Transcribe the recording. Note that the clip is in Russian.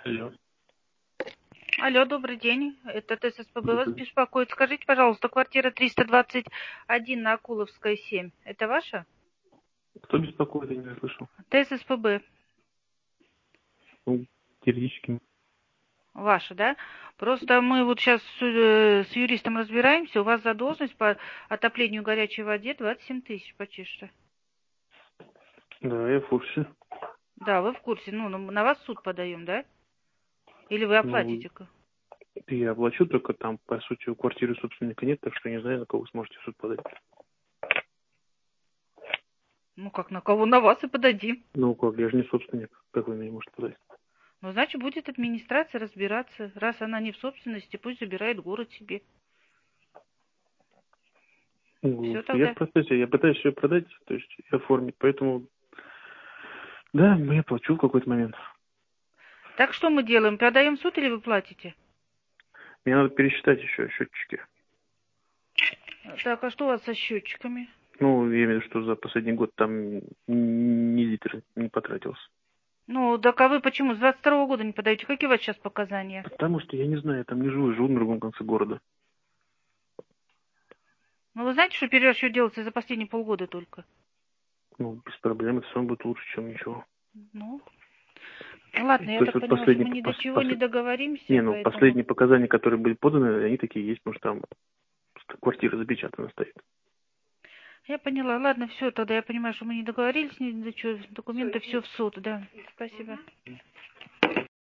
Алло. Алло, добрый день. Это ТССПБ вас Добрый. беспокоит. Скажите, пожалуйста, квартира 321 на Акуловская, 7. Это ваша? Кто беспокоит, я не слышал. ТССПБ. Ну, теоретически. Ваша, да? Просто мы вот сейчас с юристом разбираемся. У вас задолженность по отоплению горячей воде 27 тысяч почти что. Да, я в курсе. Да, вы в курсе. Ну, на вас в суд подаем, да? Или вы Ну, оплатите? я оплачу, только там, по сути, у квартиры собственника нет, так что не знаю, на кого вы сможете в суд подать. Ну, как на кого? На вас и подадим. Ну, как, я же не собственник. Как вы меня можете подать? Ну, значит, будет администрация разбираться. Раз она не в собственности, пусть забирает город себе. Ну, Все я в тогда. процессе, я пытаюсь ее продать, то есть оформить, поэтому, да, я плачу в какой-то момент. Так что мы делаем? Продаем в суд или вы платите? Мне надо пересчитать еще счетчики. Так, а что у вас со счетчиками? Ну, я имею в виду, что за последний год там ни литра не потратился. Ну, так а вы почему с 22-го года не подаете? Какие у вас сейчас показания? Потому что я не знаю, я там не живу, я живу на другом конце города. Ну, вы знаете, что перерасчет делается за последние полгода только? Ну, без проблем, это все равно будет лучше, чем ничего. Ну, ладно, я То есть так вот поняла, что мы ни до чего не договоримся, не, ну, поэтому... последние показания, которые были поданы, они такие есть, потому что там просто квартира запечатана стоит. Я поняла, ладно, все, тогда я понимаю, что мы не договорились ни до чего, документы все в суд, да. Спасибо.